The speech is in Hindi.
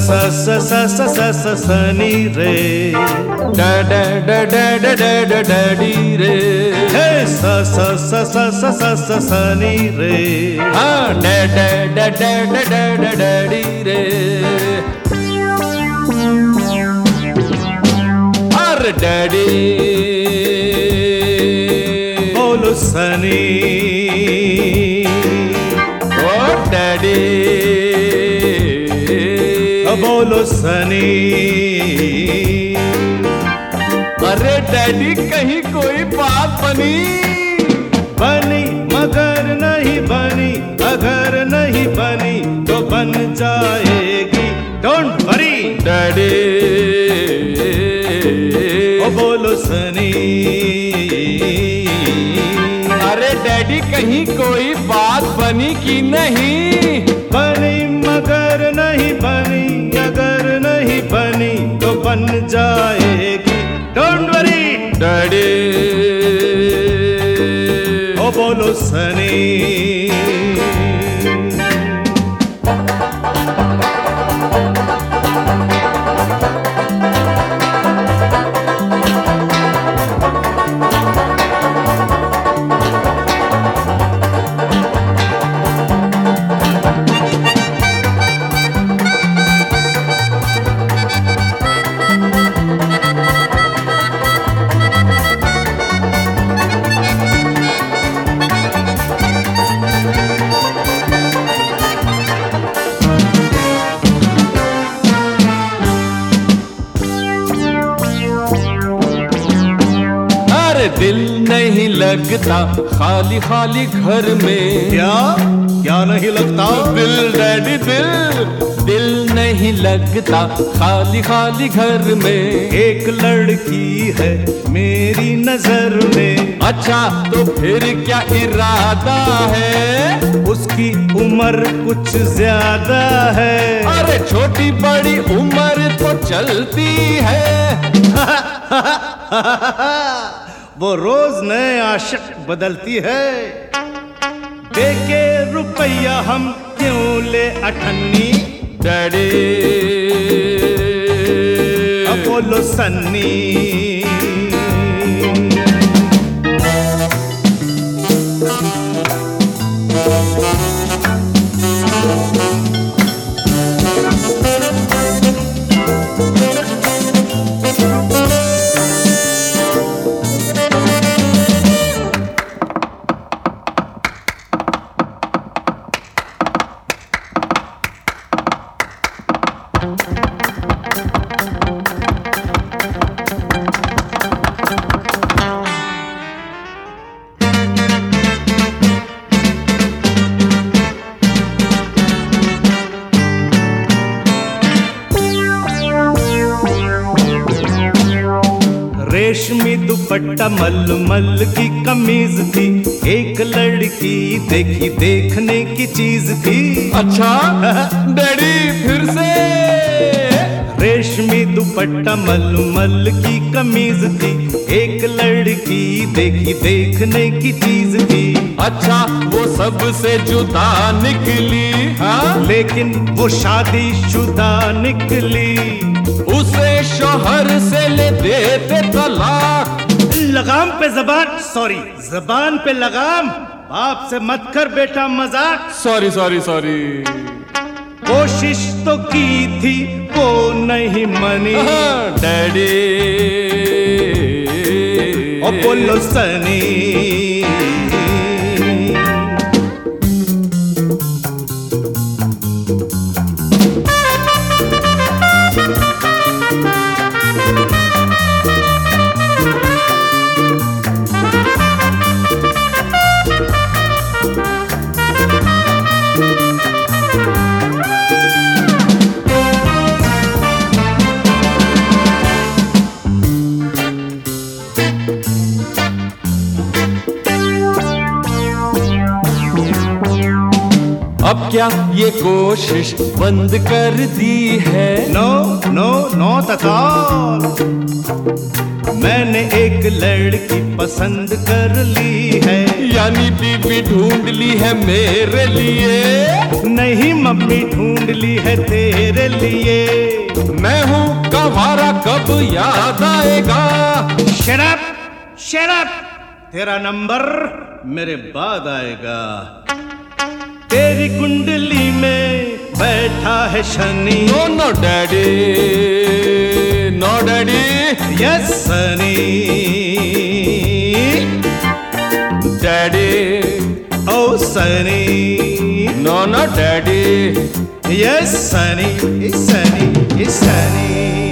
सनी रे, डैडी रे, सनी रे, हाँ डैडी रे, अरे डैडी बोलो सनी, ओ डैडी बोलो सनी। अरे डैडी कहीं कोई बात बनी मगर नहीं बनी, अगर नहीं बनी तो बन जाएगी, डोंट वरी डैडी, ओ बोलो सनी। अरे डैडी कहीं कोई बात बनी कि नहीं? बनी मगर नहीं बनी, अगर नहीं बनी तो बन जाएगी, डोंट वरी डैडी, ओ बोलो सनी। दिल नहीं लगता खाली खाली घर में। क्या नहीं लगता? दिल डैडी दिल नहीं लगता खाली खाली घर में। एक लड़की है मेरी नजर में। अच्छा तो फिर क्या इरादा है? उसकी उम्र कुछ ज्यादा है। अरे छोटी बड़ी उम्र तो चलती है। वो रोज नए आशिक बदलती है। देके रुपया हम क्यों ले अठन्नी? डैडी बोलो सन्नी। रेशमी दुपट्टा मलमल की कमीज थी। एक लड़की देखी देखने की चीज थी। अच्छा डैडी फिर से। रेशमी दुपट्टा मलमल की कमीज थी। एक लड़की देखी देखने की चीज थी। अच्छा वो सबसे जुदा निकली। हाँ लेकिन वो शादीशुदा निकली। उसे शोहर से ले देते तलाक। लगाम पे जबान, सॉरी जबान पे लगाम। बाप से मत कर बेटा मजाक। सॉरी। कोशिश तो की थी वो नहीं मनी। डैडी ओ बोलो सनी। अब क्या ये कोशिश बंद कर दी है? No not all. मैंने एक लड़की पसंद कर ली है। यानी बीवी ढूंढ ली है मेरे लिए? नहीं नहीं मम्मी ढूंढ ली है तेरे लिए। मैं हूँ कंवारा कब याद आएगा। शट अप, शट अप, तेरा नंबर मेरे बाद आएगा। तेरी कुंडली में बैठा है Shani. No no daddy, no daddy. Yes Sunny, daddy. Oh Sunny, no no daddy. Yes Sunny, Sunny, Sunny.